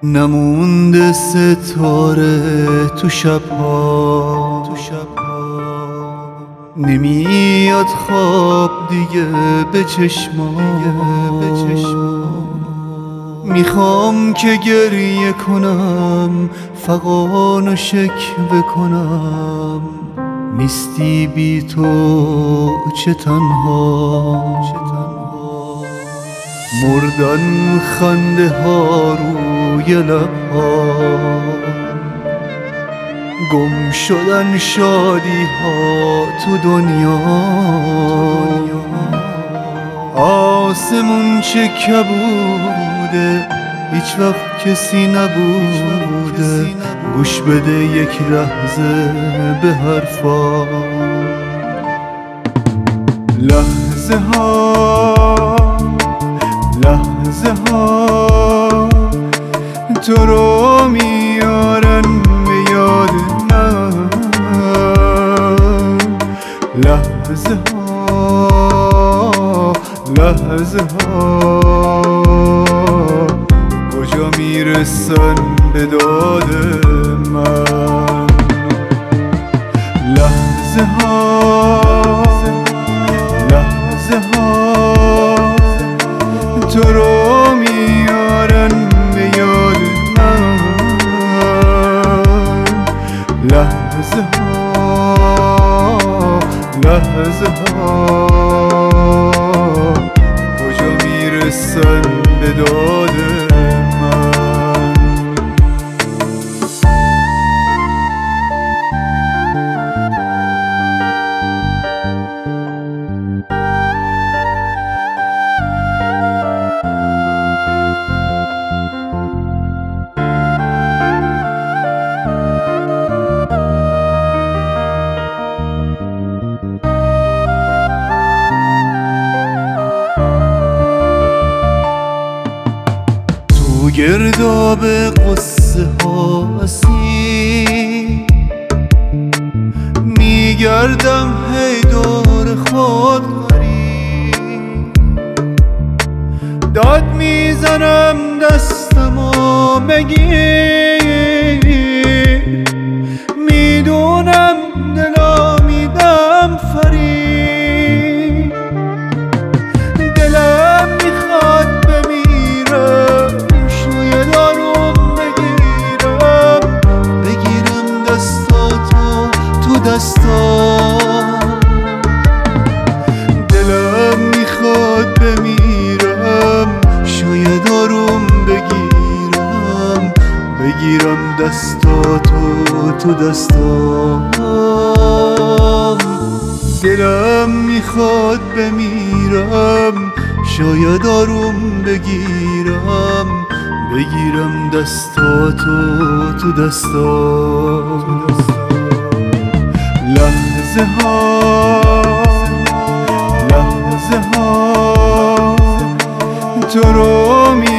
نمونده ستاره تو شبها، نمیاد خواب دیگه به چشمام. میخوام که گریه کنم، فغان و شکوه کنم، نیستی بی تو چه تنها. مردن خنده ها روی لبها، گم شدن شادی ها تو دنیا. آسمون چه کبوده، هیچ وقت کسی نبوده گوش بده یک لحظه به حرفا. لحظه ها تو رو میارن به یاد من. لحظه ها کجا میرسن به داد من. لحظه ها تو رو میارن به یاد من. لحظه ها کجا میرسن به داد من. تو گرداب قصه ها هستی، میگردم هی دور خود غریب. داد میزنم دستمو بگیر، میدونم دلا میدم فریب. دلم میخواد بمیرم، شوی داروم بگیرم دستاتو تو دستام. دلم میخواد بمیرم، شوی داروم بگیرم دستاتو تو دستام. دلم میخواد بمیرم، شاید آروم بگیرم دستاتو تو دستام. لحظه ها تو رو